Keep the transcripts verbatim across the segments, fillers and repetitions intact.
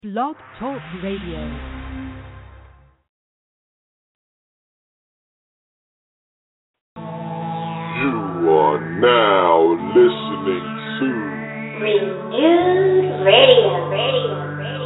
Blog Talk Radio. You are now listening to Renewed Radio. Radio.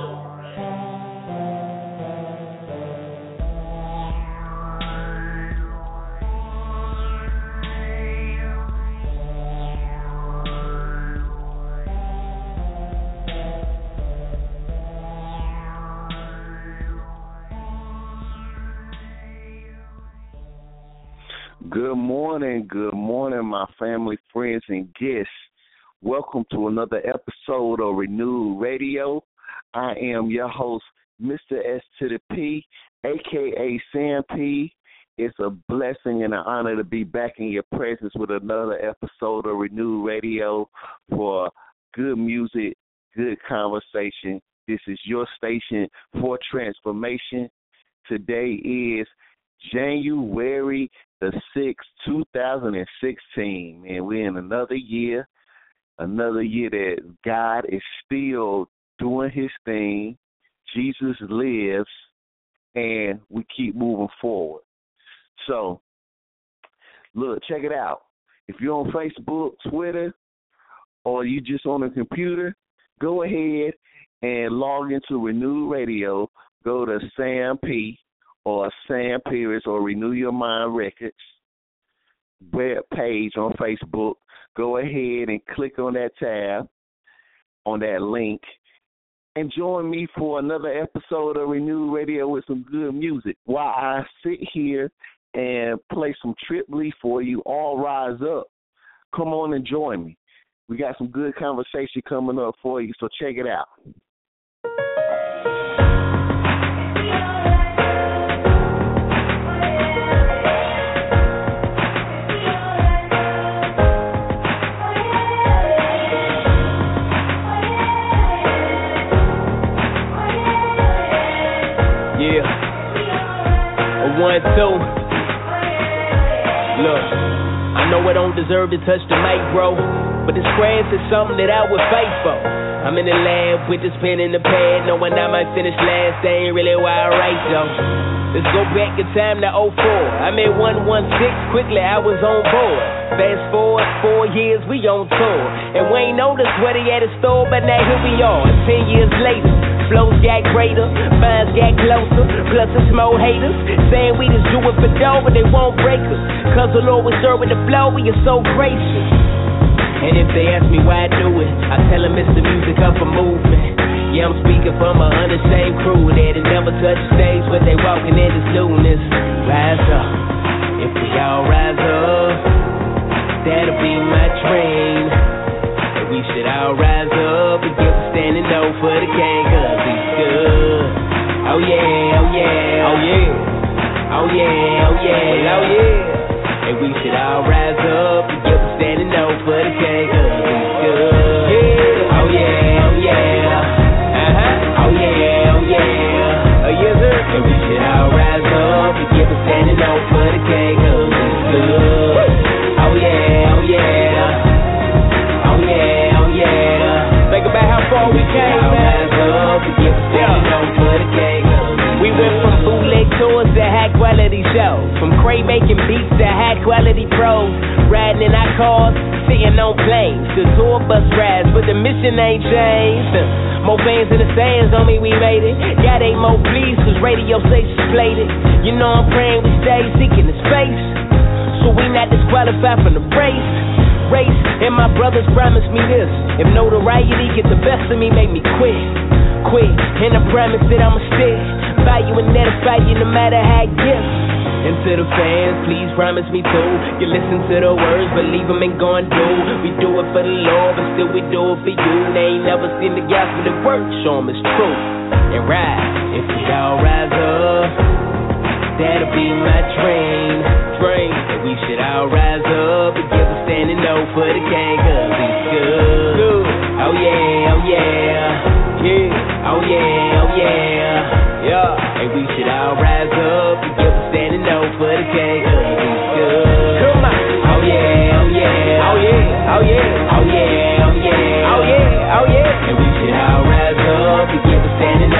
Good morning, good morning, my family, friends, and guests. Welcome to another episode of Renewed Radio. I am your host, Mister S to the P, a k a. Sam P. It's a blessing and an honor to be back in your presence with another episode of Renewed Radio for good music, good conversation. This is your station for transformation. Today is January the sixth, two thousand sixteen, and we're in another year, another year that God is still doing his thing. Jesus lives, and we keep moving forward. So, look, check it out. If you're on Facebook, Twitter, or you just on a computer, go ahead and log into Renew Radio. Go to Sam P. or Sam Pierce or Renew Your Mind Records web page on Facebook. Go ahead and click on that tab, on that link, and join me for another episode of Renew Radio with some good music while I sit here and play some Trip Lee for you. All rise up. Come on and join me. We got some good conversation coming up for you, so check it out. One, two. Look, I know I don't deserve to touch the mic, bro, but this craft is something that I would fight for. I'm in the lab with this pen and the pad, knowing I might finish last. That ain't really why I write, though. Let's go back in time to oh four. I made one one six, quickly I was on board. Fast forward, four years, we on tour. And we ain't noticed what he had in store, but now here we are, ten years later. Flows got greater, minds got closer, plus it's more haters saying we just do it for dough, but they won't break us. Cause the Lord was serving the flow, we are so gracious. And if they ask me why I do it, I tell them it's the music of a movement. Yeah, I'm speaking from a hundred same crew that never touch the stage, but they walking in this newness. Rise up, if we all rise up, that'll be my dream. And we should all rise up and give a standing O for the king, cause he's good. Oh yeah, oh yeah, oh yeah, oh yeah, oh yeah, oh yeah. And we should all rise up and give a standing O for the king, cause he's good. Yeah, oh yeah, oh yeah, uh-huh, oh yeah, oh yeah, oh yes sir. And we should all rise up and give a standing O for the king, cause he's good. Oh yeah, oh yeah, oh yeah, oh yeah. Think about how far we came, man. We went from bootleg tours to high quality shows, from crate making beats to high quality pros, riding in our cars, sitting on planes, to tour bus rides, but the mission ain't changed. More fans in the stands on me, we made it. Got eight more pleas, cause radio stations played it. You know I'm praying we stay seeking his face, so we not disqualified from the race. Race, and my brothers promised me this: if notoriety get the best of me, make me quit. Quit, and I promise that I'ma stick by you and edify you no matter how it gets. And to the fans, please promise me too. You listen to the words, believe them and go and do. We do it for the Lord, but still we do it for you. They ain't never seen the gospel that works, show them it's true. And rise, if we all rise up, that'll be my dream. Dream, and we should all rise up and give a standing O for the king, cause he's good. Good. Oh yeah, oh yeah, yeah, oh yeah, oh yeah, yeah. And we should all rise up and give a standing O for the king, cause he's good. Come on. Oh yeah, oh yeah, oh yeah, oh yeah, oh yeah, oh yeah, oh yeah, oh yeah. And we should all rise up and give a standing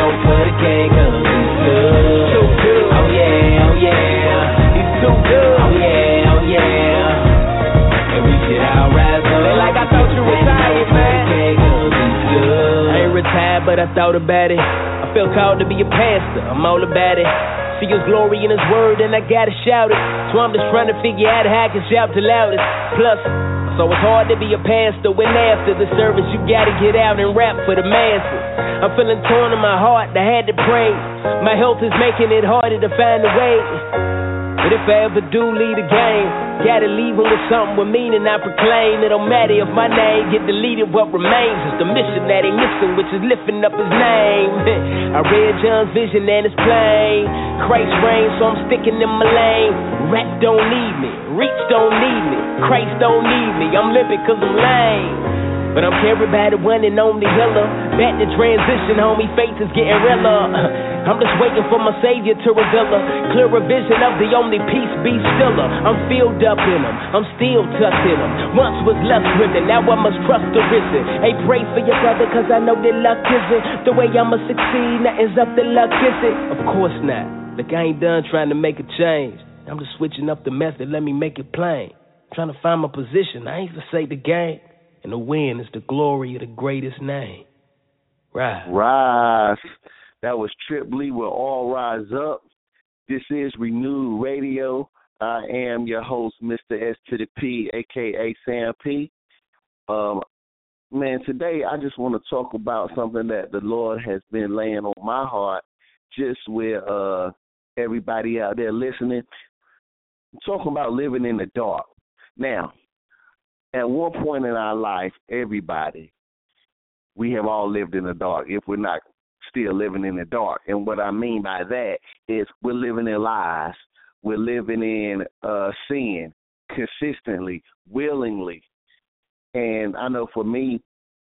thought about it. I felt called to be a pastor, I'm all about it. See His glory in His word and I gotta shout it. So I'm just trying to figure out how I can shout the loudest. Plus, so it's hard to be a pastor when after the service you gotta get out and rap for the masses. I'm feeling torn in my heart, I had to pray. My health is making it harder to find a way. But if I ever do lead a game, gotta leave him with something with meaning I proclaim. It don't matter if my name get deleted, what remains is the mission that ain't missing, which is lifting up His name. I read John's vision and it's plain. Christ reigns, so I'm sticking in my lane. Rap don't need me, reach don't need me, Christ don't need me, I'm living cause I'm lame. But I'm carried by the one and only healer. Back to transition, homie, faith is getting realer. I'm just waiting for my Savior to reveal a clearer vision of the only peace, be stiller. I'm filled up in Him, I'm still tucked in Him. Once was less driven, now I must trust the risen. Hey, pray for your brother, cause I know that luck isn't the way I'ma succeed, nothing's up to luck, is it? Of course not. Look, I ain't done trying to make a change. I'm just switching up the method, let me make it plain. I'm trying to find my position, I ain't to say the game. And the win is the glory of the greatest name. Rise. Rise. That was Trip Lee with All Rise Up. This is Renewed Radio. I am your host, Mister S to the P, a k a. Sam P. Um, man, today I just want to talk about something that the Lord has been laying on my heart just with uh, everybody out there listening. I'm talking about living in the dark. Now, at one point in our life, everybody, we have all lived in the dark, if we're not still living in the dark. And what I mean by that is we're living in lies. We're living in uh, sin consistently, willingly. And I know for me,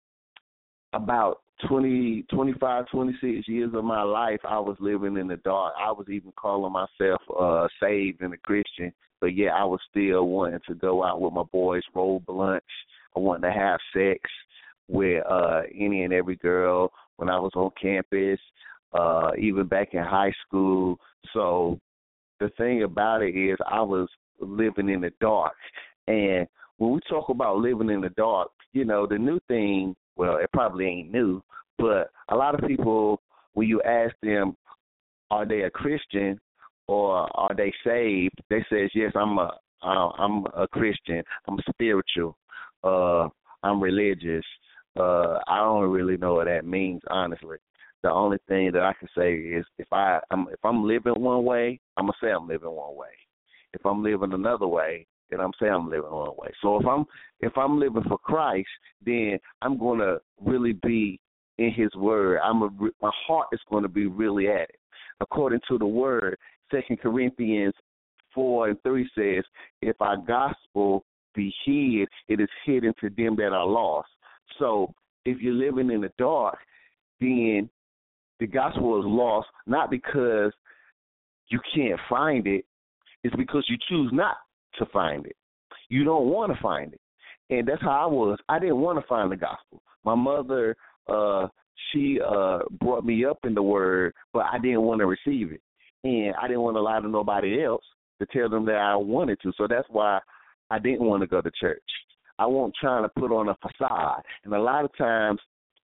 about twenty, twenty-five, twenty-six years of my life, I was living in the dark. I was even calling myself uh, saved and a Christian. But, yeah, I was still wanting to go out with my boys, roll blunts. I wanted to have sex with uh, any and every girl when I was on campus, uh, even back in high school. So the thing about it is I was living in the dark. And when we talk about living in the dark, you know, the new thing, well, it probably ain't new, but a lot of people, when you ask them, are they a Christian, or are they saved? They says, yes, I'm a, uh, I'm a Christian. I'm spiritual. Uh, I'm religious. Uh, I don't really know what that means, honestly. The only thing that I can say is if I, I'm, if I'm living one way, I'm gonna say I'm living one way. If I'm living another way, then I'm saying I'm living one way. So if I'm, if I'm living for Christ, then I'm gonna really be in His Word. I'm a, my heart is gonna be really at it, according to the Word. Second Corinthians four and three says, if our gospel be hid, it is hidden to them that are lost. So if you're living in the dark, then the gospel is lost, not because you can't find it, it's because you choose not to find it. You don't want to find it. And that's how I was. I didn't want to find the gospel. My mother, uh, she uh, brought me up in the Word, but I didn't want to receive it. And I didn't want to lie to nobody else to tell them that I wanted to. So that's why I didn't want to go to church. I wasn't trying to put on a facade. And a lot of times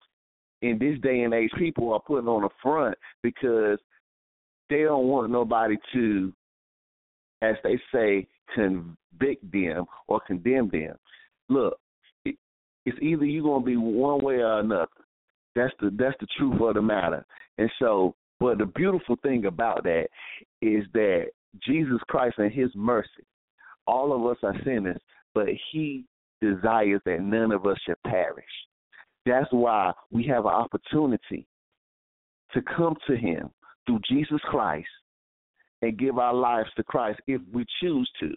in this day and age, people are putting on a front because they don't want nobody to, as they say, convict them or condemn them. Look, it, it's either you're going to be one way or another. That's the that's the truth of the matter. And so, but the beautiful thing about that is that Jesus Christ and His mercy, all of us are sinners, but He desires that none of us should perish. That's why we have an opportunity to come to Him through Jesus Christ and give our lives to Christ if we choose to.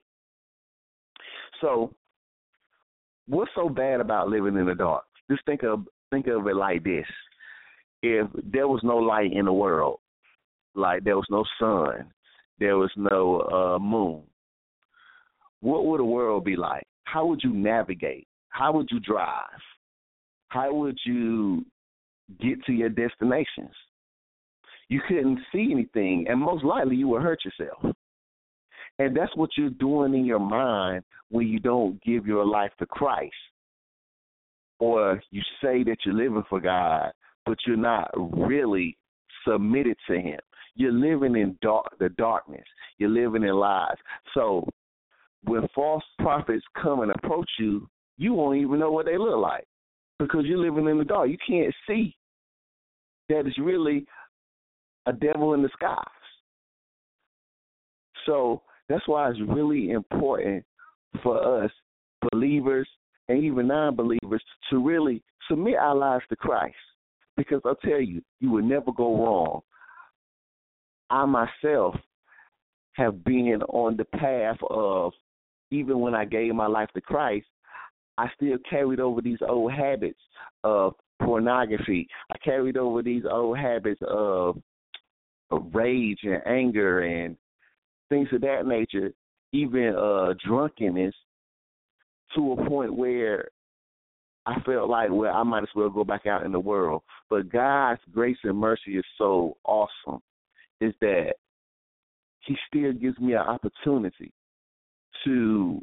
So, what's so bad about living in the dark? Just think of think of it like this. If there was no light in the world, like there was no sun, there was no uh, moon, what would the world be like? How would you navigate? How would you drive? How would you get to your destinations? You couldn't see anything, and most likely you would hurt yourself. And that's what you're doing in your mind when you don't give your life to Christ, or you say that you're living for God, but you're not really submitted to him. You're living in dark, the darkness. You're living in lies. So when false prophets come and approach you, you won't even know what they look like because you're living in the dark. You can't see that it's really a devil in disguise. So that's why it's really important for us, believers and even non-believers, to really submit our lives to Christ. Because I'll tell you, you will never go wrong. I myself have been on the path of, even when I gave my life to Christ, I still carried over these old habits of pornography. I carried over these old habits of, of rage and anger and things of that nature, even uh, drunkenness, to a point where I felt like, well, I might as well go back out in the world. But God's grace and mercy is so awesome, is that he still gives me an opportunity to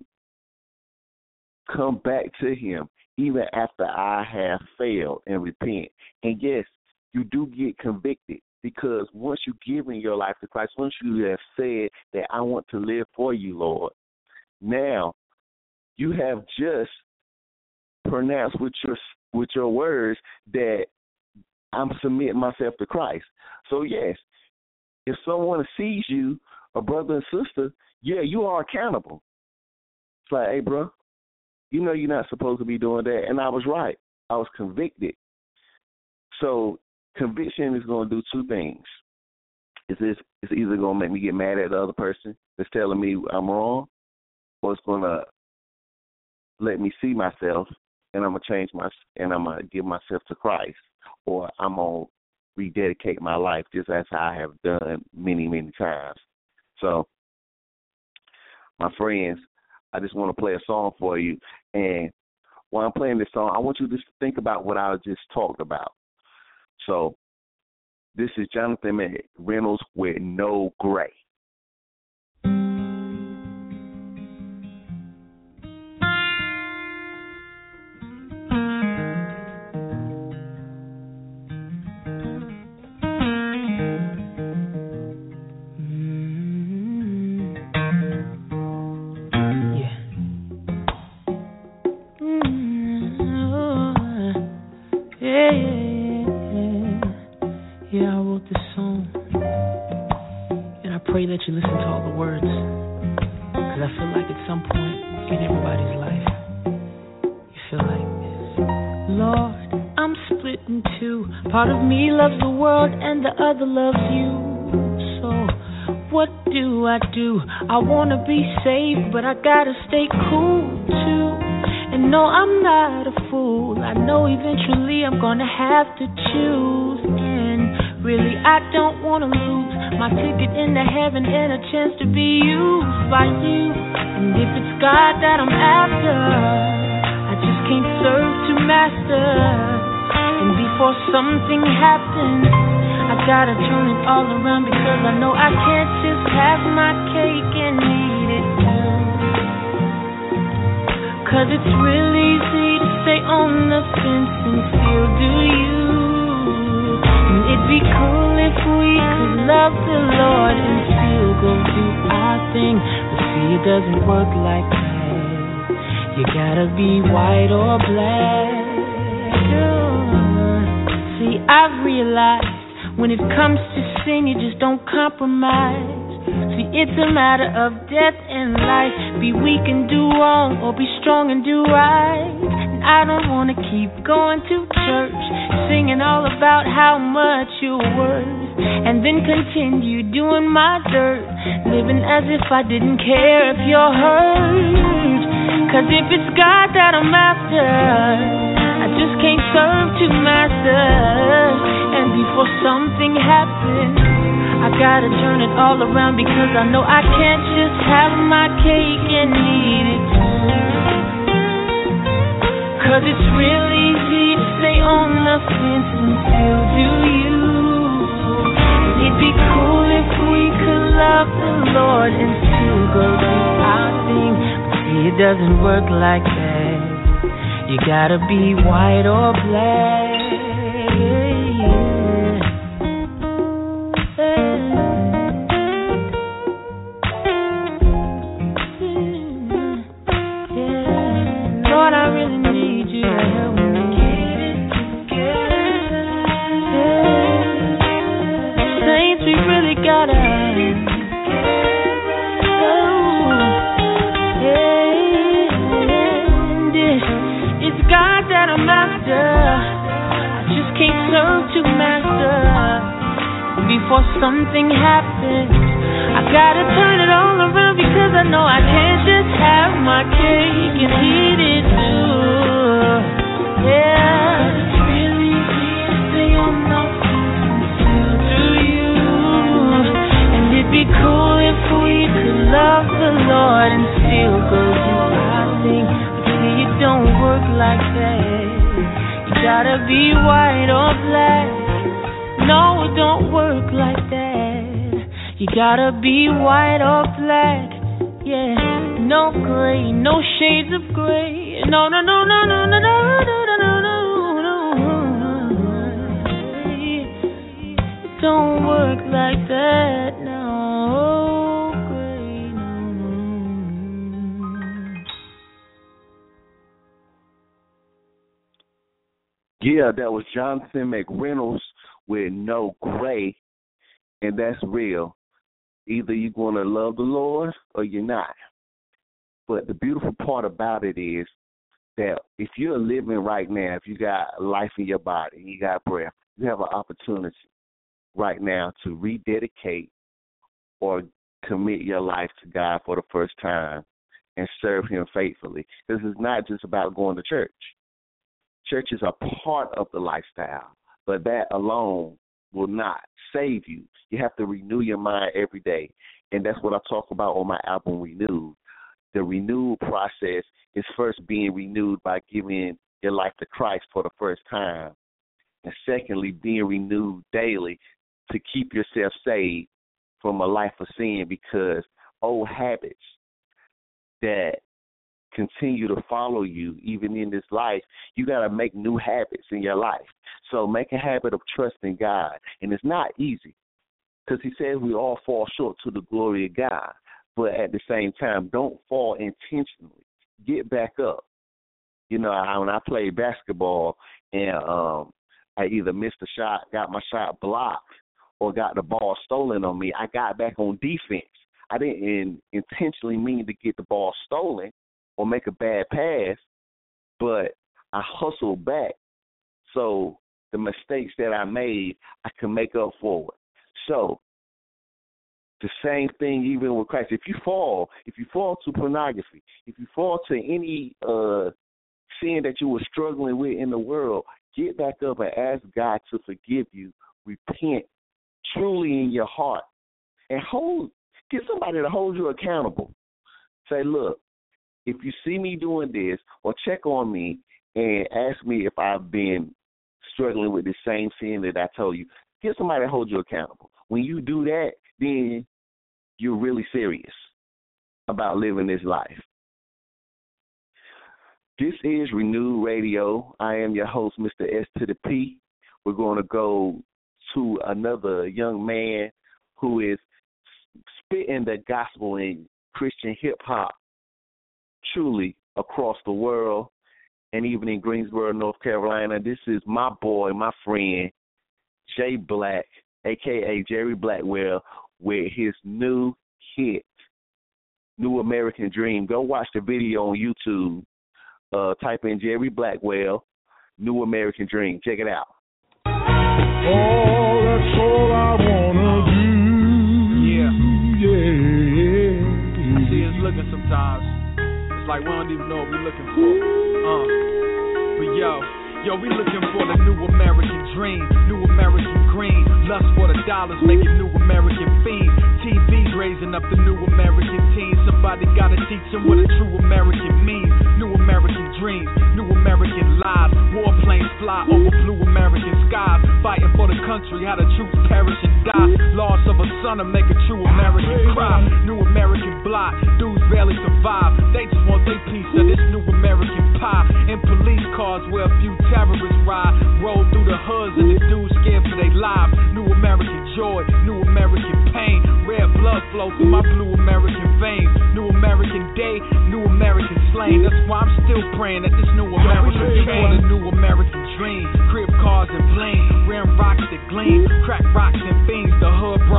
come back to him even after I have failed and repent. And yes, you do get convicted, because once you've given your life to Christ, once you have said that I want to live for you, Lord, now you have just pronounced with your with your words that I'm submitting myself to Christ. So yes, if someone sees you, a brother and sister, yeah, you are accountable. It's like, hey, bro, you know you're not supposed to be doing that. And I was right. I was convicted. So conviction is going to do two things. It's, this, it's either going to make me get mad at the other person that's telling me I'm wrong, or it's going to let me see myself, and I'm going to change my, and I'm going to give myself to Christ, or I'm going to rededicate my life just as I have done many, many times. So, my friends, I just want to play a song for you. And while I'm playing this song, I want you to just think about what I just talked about. So, this is Jonathan McReynolds with No Gray. That you listen to all the words, because I feel like at some point in everybody's life you feel like, Lord, I'm split in two. Part of me loves the world and the other loves you. So what do I do? I want to be saved, but I gotta stay cool too. And no, I'm not a fool. I know eventually I'm gonna have to choose. And really I don't want to lose my ticket into heaven and a chance to be used by you. And if it's God that I'm after, I just can't serve two masters. And before something happens, I gotta turn it all around, because I know I can't just have my cake and eat it too. Cause it's real easy to stay on the fence and still do you. And it'd be cool if we could love the Lord and still go do our thing. But see, it doesn't work like that. You gotta be white or black. See, I've realized when it comes to sin, you just don't compromise. See, it's a matter of death and life. Be weak and do wrong, or be strong and do right. And I don't want to keep going to church, singing all about how much you're worth, and then continue doing my dirt, living as if I didn't care if you're hurt. Cause if it's God that I'm after, I just can't serve two masters. And before something happens, I gotta turn it all around, because I know I can't just have my cake and eat it too. Cause it's real easy to stay on the fence and still do you. And it'd be cool if we could love the Lord and still go do our thing. But see, it doesn't work like that. You gotta be white or black. really gotta. Oh, and it's God that I'm after. I just can't serve two masters. Before something happens, I gotta turn it all around because I know I can't just have my cake and eat it too. Yeah, it's really easy to say I'm not sincere to you, and it'd be cool if we could love the Lord and still go do our thing. But see, it don't work like that. You gotta be white or black. No, it don't work like that. You gotta be white or black. Yeah, no gray, no shades of gray. No, no, no, no, no, no, no, no, no, no, no. It don't work like that. No gray, no. Yeah, that was Jonathan McReynolds with No Gray, and that's real. Either you're going to love the Lord or you're not. But the beautiful part about it is that if you're living right now, if you got life in your body, you got breath, you have an opportunity right now to rededicate or commit your life to God for the first time and serve Him faithfully. Because it's not just about going to church. Church is a part of the lifestyle, but that alone will not save you. You have to renew your mind every day, and that's what I talk about on my album, Renewed. The renewed process is first being renewed by giving your life to Christ for the first time, and secondly, being renewed daily to keep yourself saved from a life of sin, because old habits that continue to follow you even in this life, you got to make new habits in your life. So make a habit of trusting God, and it's not easy because He says we all fall short to the glory of God, but at the same time, don't fall intentionally. Get back up. You know, I, when I played basketball and um, I either missed a shot, got my shot blocked, or got the ball stolen on me, I got back on defense. I didn't intentionally mean to get the ball stolen or make a bad pass, but I hustled back. So the mistakes that I made, I can make up for it. So the same thing even with Christ. If you fall, if you fall to pornography, if you fall to any uh, sin that you were struggling with in the world, get back up and ask God to forgive you. Repent truly in your heart, and hold. Get somebody to hold you accountable. Say, look, if you see me doing this, or check on me and ask me if I've been struggling with the same sin that I told you, get somebody to hold you accountable. When you do that, then you're really serious about living this life. This is Renewed Radio. I am your host, Mister S to the P. We're going to go to another young man who is spitting the gospel in Christian hip-hop truly across the world and even in Greensboro, North Carolina. This is my boy, my friend, Jay Black, a k a. Jerry Blackwell, with his new hit, New American Dream. Go watch the video on YouTube. Uh, type in Jerry Blackwell, New American Dream. Check it out. Oh, that's all I wanna do. Yeah. Yeah. I see us looking sometimes. It's like we don't even know what we're looking for. Uh. But yo, yo, we looking for the new American dream, new American green. Lust for the dollars, making new American fiends. T V's raising up the new American teens. Somebody gotta teach them what a true American means. New American dreams, new American lives. Warplanes fly over blue American skies. Fighting for the country, how the troops perish and die. Loss of a son to make a true American cry. New American block, dudes barely survive. They just want their piece of this new American pie. In police cars where a few terrorists ride. Roll through the hoods and the dudes scared for their lives. New American joy, new American pain. Red blood flow through my blue American veins. New American day, new American slain. That's why I'm still praying that this new American for the new American dream. Crib cars and bling, wearing rocks that gleam. Crack rocks and fiends, the hood bras and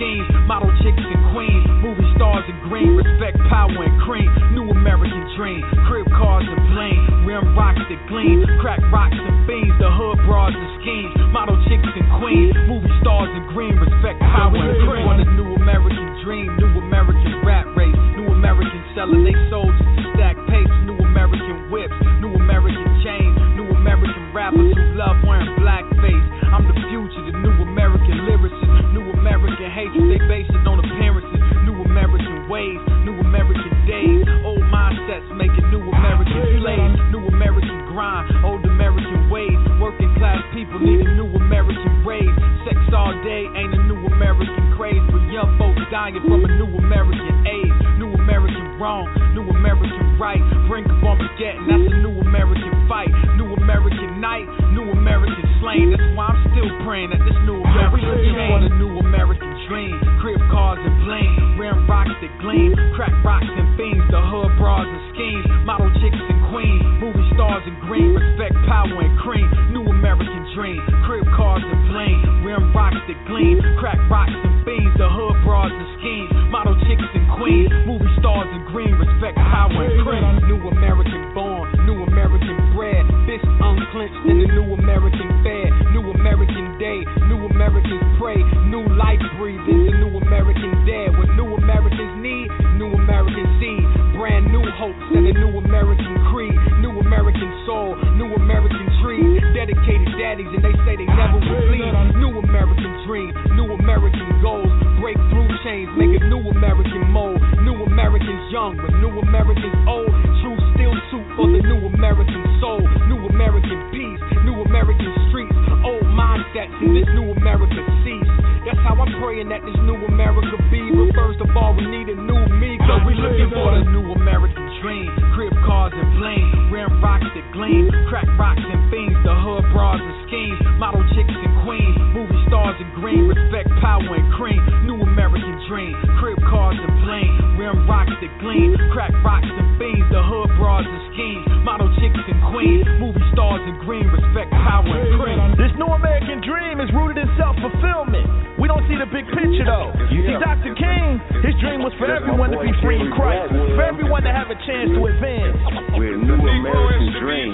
schemes, model chicks and queens, movie stars and green, respect, power and cream, new American dream, crib cars and bling, rim rocks that gleam, crack rocks and fiends, the hood broads and schemes, model chicks and queens, movie stars and green, respect, power and cream. On the new American dream, new American rap race, new American selling they souls to stack papes, new American whips, new American chains, new American rappers who love wearing blackface. I'm the future, the new American lyricist, new American hatred, they base it on appearances, new American ways, new American days, old mindsets making new American slaves, new American grind, old American ways, working class people need a new American race, sex all day ain't a new American craze, but young folks dying from a new American age, new American wrong, new American right, brink of Armageddon, that's a new American fight, new American night, new American slain, that's why I'm still praying that this new American yeah, for the new American dream, crib cars and bling, rim rocks that gleam, crack rocks and fiends, the hood bras and schemes, model chicks and queens, movie stars and green, respect, power and cream, new American dream, crib cars and bling, rim rocks that gleam, crack rocks and fiends, the hood bras and schemes, model chicks and queens, movie stars and green, respect, power and cream, new American born, new American bred, fist unclenched in the new American fed, new American day, new Americans pray, new life breathing, the new American dead, what new Americans need, new American seed, brand new hopes and a new American creed, new American soul, new American dream, dedicated daddies and they say they never will leave, new American dream, new American goals, break through chains, make a new American mold, new Americans young but new Americans old, true steel suit for the new American soul, new American peace, new American streets, old mindsets in this new America cease. That's how I'm praying that this new America be. But first of all, we need a new me, cause we looking for the new American dream. Crib cars and bling, rim rocks that gleam, crack rocks and fiends, the hood bras and schemes, model chicks and queens, movie stars and green, respect, power and cream, new American dream, crib cars and bling, rim rocks that gleam, crack rocks and fiends, the hood bras and schemes, model chicks and queens, movie stars and green, respect, power and cream. This new American dream is rooted in self-fulfillment. We don't see the big picture though. You see, Doctor King, his dream was for everyone to be free in Christ, for everyone to have a chance to advance. We're a new American dream.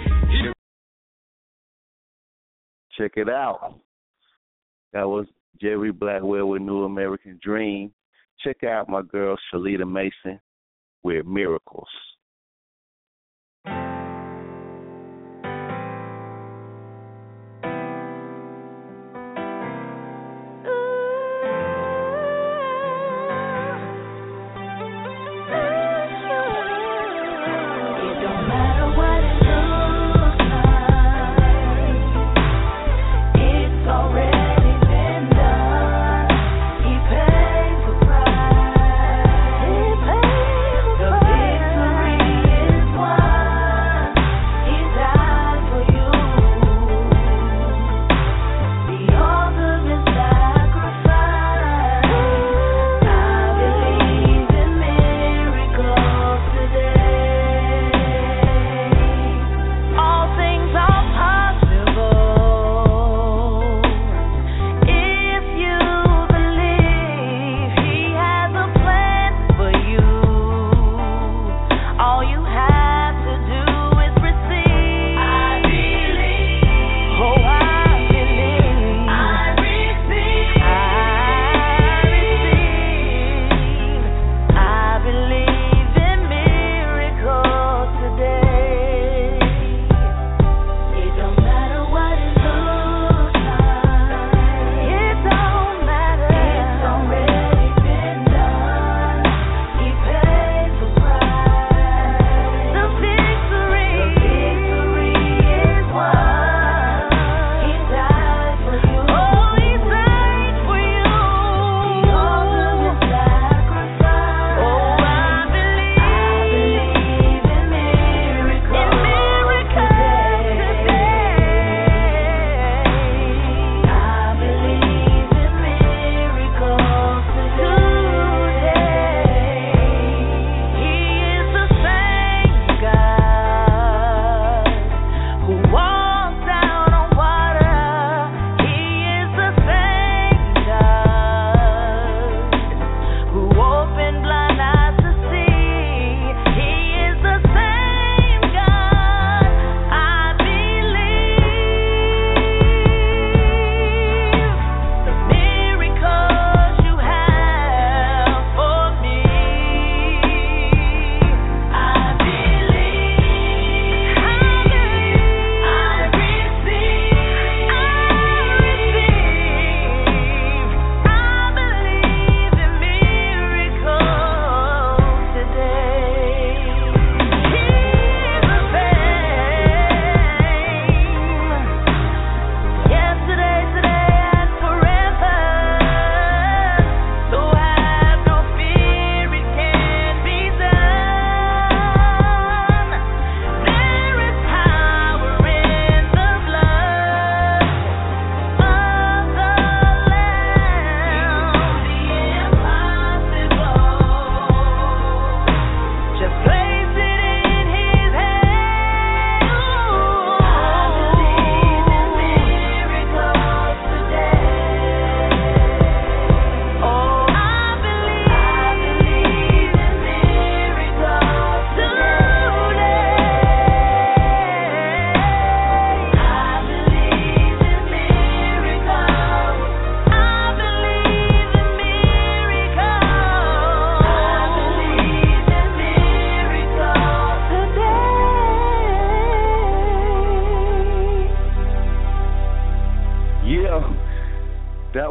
Check it out. That was Jerry Blackwell with New American Dream. Check out my girl Shalita Mason with Miracles. Victory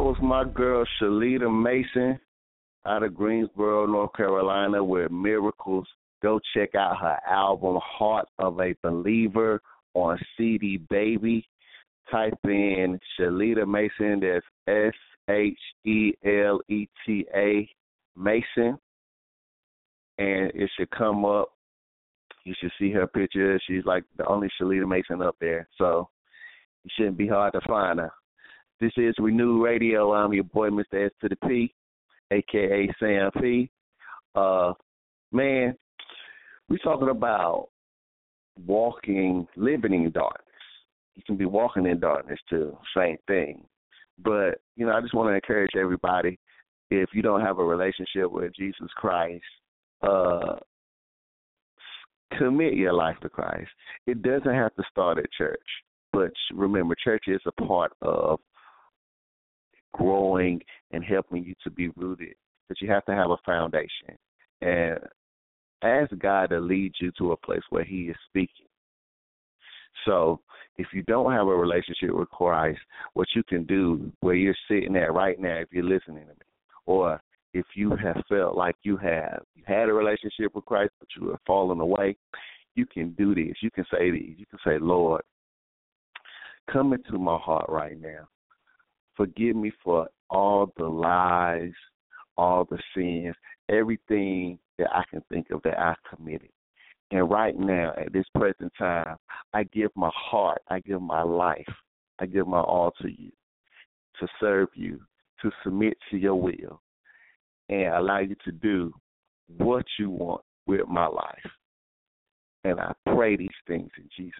was my girl Shalita Mason out of Greensboro, North Carolina, with Miracles. Go check out her album, Heart of a Believer, on C D Baby. Type in Shalita Mason, that's S H E L E T A Mason, and it should come up. You should see her picture. She's like the only Shalita Mason up there, so it shouldn't be hard to find her. This is Renew Radio. I'm your boy, Mister S to the P, a k a. Sam P. Uh, man, we're talking about walking, living in darkness. You can be walking in darkness too, same thing. But, you know, I just want to encourage everybody, if you don't have a relationship with Jesus Christ, uh, commit your life to Christ. It doesn't have to start at church. But remember, church is a part of growing and helping you to be rooted. But you have to have a foundation. And ask God to lead you to a place where he is speaking. So if you don't have a relationship with Christ, what you can do where you're sitting at right now, if you're listening to me, or if you have felt like you have you had a relationship with Christ but you have fallen away, you can do this. You can say these. You can say, Lord, come into my heart right now. Forgive me for all the lies, all the sins, everything that I can think of that I've committed. And right now, at this present time, I give my heart, I give my life, I give my all to you, to serve you, to submit to your will, and allow you to do what you want with my life. And I pray these things in Jesus'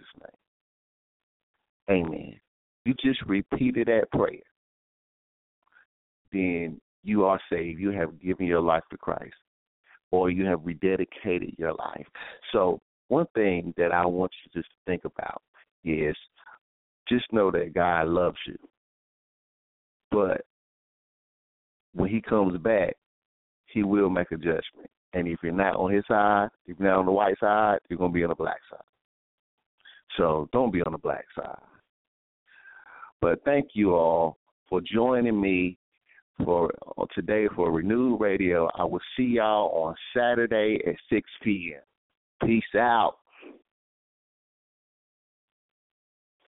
name. Amen. You just repeated that prayer. Then you are saved. You have given your life to Christ, or you have rededicated your life. So one thing that I want you to think about is just know that God loves you. But when he comes back, he will make a judgment. And if you're not on his side, if you're not on the white side, you're going to be on the black side. So don't be on the black side. But thank you all for joining me for today for Renewed Radio. I will see y'all on Saturday at six p.m. Peace out.